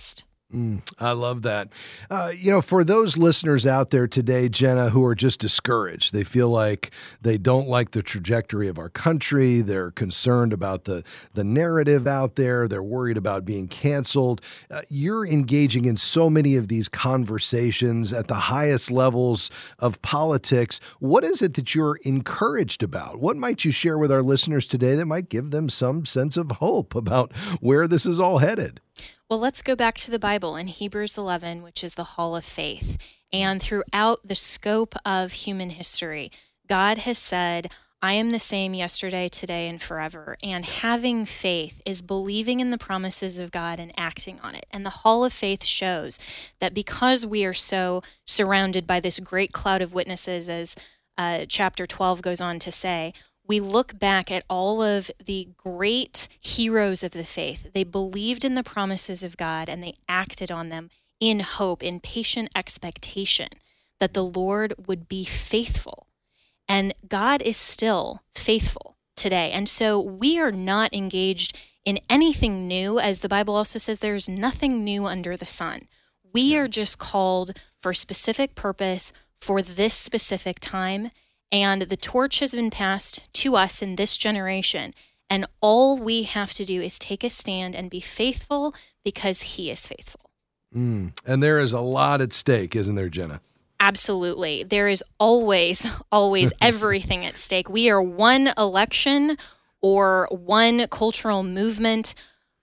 [SPEAKER 1] Mm, I love that. Uh, you know, for those listeners out there today, Jenna, who are just discouraged, they feel like they don't like the trajectory of our country. They're concerned about the, the narrative out there. They're worried about being canceled. Uh, you're engaging in so many of these conversations at the highest levels of politics. What is it that you're encouraged about? What might you share with our listeners today that might give them some sense of hope about where this is all headed?
[SPEAKER 25] Well, let's go back to the Bible in Hebrews eleven, which is the hall of faith. And throughout the scope of human history, God has said, I am the same yesterday, today, and forever. And having faith is believing in the promises of God and acting on it. And the hall of faith shows that because we are so surrounded by this great cloud of witnesses, as uh, chapter twelve goes on to say, we look back at all of the great heroes of the faith. They believed in the promises of God and they acted on them in hope, in patient expectation that the Lord would be faithful. And God is still faithful today. And so we are not engaged in anything new. As the Bible also says, there's nothing new under the sun. We are just called for a specific purpose for this specific time. And the torch has been passed to us in this generation. And all we have to do is take a stand and be faithful because he is faithful.
[SPEAKER 1] Mm. And there is a lot at stake, isn't there, Jenna?
[SPEAKER 25] Absolutely. There is always, always everything at stake. We are one election or one cultural movement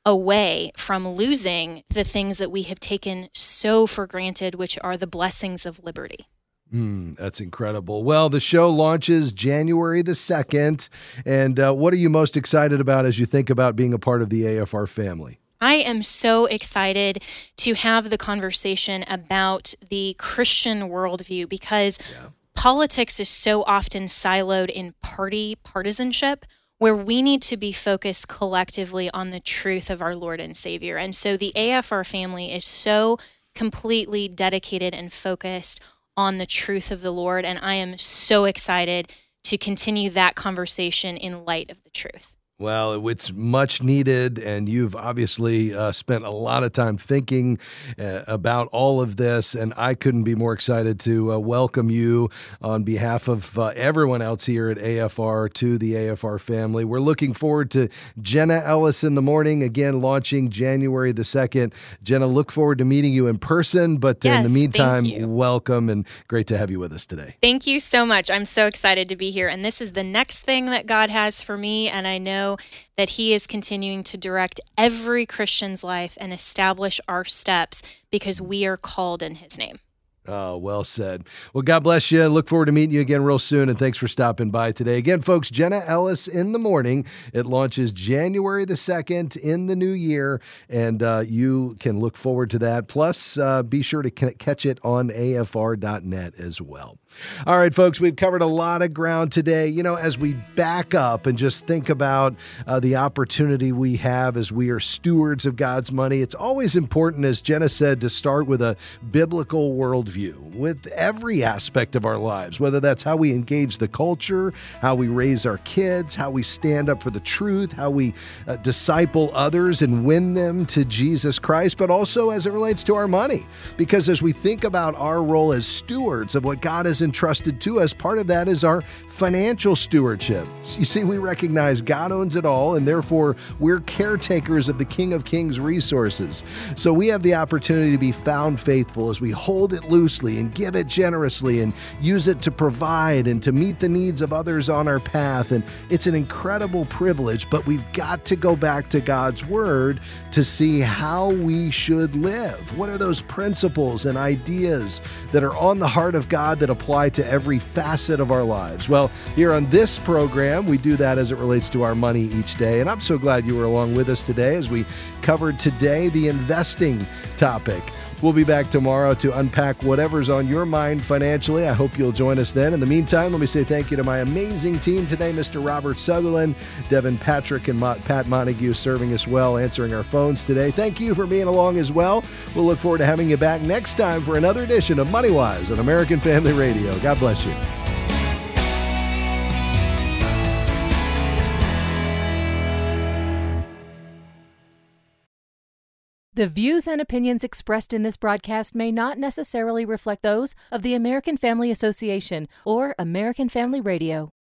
[SPEAKER 25] away from losing the things that we have taken so for granted, which are the blessings of liberty.
[SPEAKER 1] Mm, that's incredible. Well, the show launches January the second. And uh, what are you most excited about as you think about being a part of the A F R family?
[SPEAKER 25] I am so excited to have the conversation about the Christian worldview because yeah. politics is so often siloed in party partisanship, where we need to be focused collectively on the truth of our Lord and Savior. And so the A F R family is so completely dedicated and focused on the truth of the Lord, and I am so excited to continue that conversation in light of the truth.
[SPEAKER 1] Well, it's much needed, and you've obviously uh, spent a lot of time thinking uh, about all of this, and I couldn't be more excited to uh, welcome you on behalf of uh, everyone else here at A F R to the A F R family. We're looking forward to Jenna Ellis in the Morning, again, launching January the second. Jenna, look forward to meeting you in person, but
[SPEAKER 25] yes,
[SPEAKER 1] in the meantime, welcome, and great to have you with us today.
[SPEAKER 25] Thank you so much. I'm so excited to be here, and this is the next thing that God has for me, and I know that he is continuing to direct every Christian's life and establish our steps because we are called in his name.
[SPEAKER 1] Oh, well said. Well, God bless you. Look forward to meeting you again real soon, and thanks for stopping by today. Again, folks, Jenna Ellis in the Morning. It launches January the second in the new year, and uh, you can look forward to that. Plus, uh, be sure to catch it on A F R dot net as well. All right, folks, we've covered a lot of ground today. You know, as we back up and just think about uh, the opportunity we have as we are stewards of God's money, it's always important, as Jenna said, to start with a biblical worldview with every aspect of our lives, whether that's how we engage the culture, how we raise our kids, how we stand up for the truth, how we uh, disciple others and win them to Jesus Christ, but also as it relates to our money. Because as we think about our role as stewards of what God has entrusted to us, part of that is our financial stewardship. You see, we recognize God owns it all, and therefore we're caretakers of the King of Kings resources. So we have the opportunity to be found faithful as we hold it loosely and give it generously and use it to provide and to meet the needs of others on our path. And it's an incredible privilege, but we've got to go back to God's Word to see how we should live. What are those principles and ideas that are on the heart of God that apply to every facet of our lives? Well, here on this program, we do that as it relates to our money each day. And I'm so glad you were along with us today as we covered today the investing topic. We'll be back tomorrow to unpack whatever's on your mind financially. I hope you'll join us then. In the meantime, let me say thank you to my amazing team today, Mister Robert Sutherland, Devin Patrick, and Pat Montague serving us well, answering our phones today. Thank you for being along as well. We'll look forward to having you back next time for another edition of MoneyWise on American Family Radio. God bless you.
[SPEAKER 8] The views and opinions expressed in this broadcast may not necessarily reflect those of the American Family Association or American Family Radio.